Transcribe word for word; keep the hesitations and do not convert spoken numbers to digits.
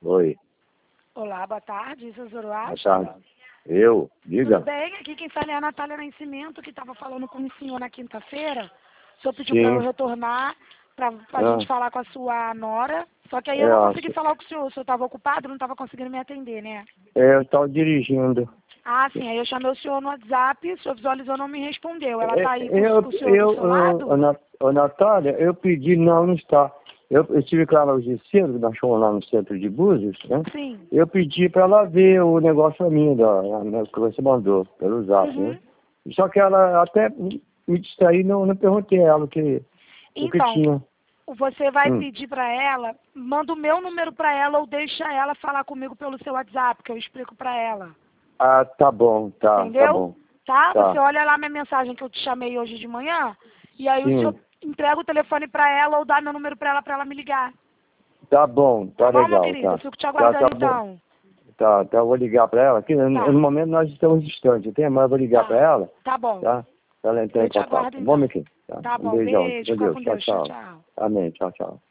Oi. Olá, boa tarde, seu Boa Zoroastro. tarde. Eu? Diga. Tudo bem? Aqui quem fala é a Natália Nascimento, que estava falando com o senhor na quinta-feira. O senhor pediu para eu Sim. retornar para a Ah. gente falar com a sua nora. Só que aí eu É, não ó, consegui falar com o senhor. O senhor estava ocupado, não estava conseguindo me atender, né? é, eu estava dirigindo. Ah, sim. Aí eu chamei o senhor no WhatsApp, o senhor visualizou, não me respondeu. Ela É, está aí com, Eu, com o senhor eu, do seu lado? ô, Nat- ô, Natália, eu pedi, não, não está. Eu, eu estive com ela hoje cedo, nós fomos lá no centro de Búzios, né? Sim. Eu pedi para ela ver o negócio minha, da, da- que você mandou, pelo zap, Uhum. né? Só que ela até me distraí, não, não perguntei a ela o que, o que Então, tinha. você vai Hum. pedir para ela, manda o meu número para ela ou deixa ela falar comigo pelo seu WhatsApp, que eu explico para ela. Ah, tá bom, tá, tá Entendeu? bom. Tá? Tá. Você olha lá minha mensagem que eu te chamei hoje de manhã, e aí o Sim. senhor entrega o telefone para ela ou dá meu número para ela para ela me ligar. Tá bom, tá, Tá bom, meu legal, querido? Eu tá. fico te Tá, aguardando tá bom. então. Tá, tá, eu vou ligar pra ela. Aqui, no, Tá. no momento nós estamos distantes, tem, mas eu vou ligar Tá. pra ela, Tá bom. tá? Pra ela entrar Eu em te contato. aguardo Tá bom, meu então. filho? Tá. Tá Um bom. beijão. Beijo. Com Fica Deus. com Tchau, Deus. Tchau, tchau. tchau. Amém. Tchau, tchau.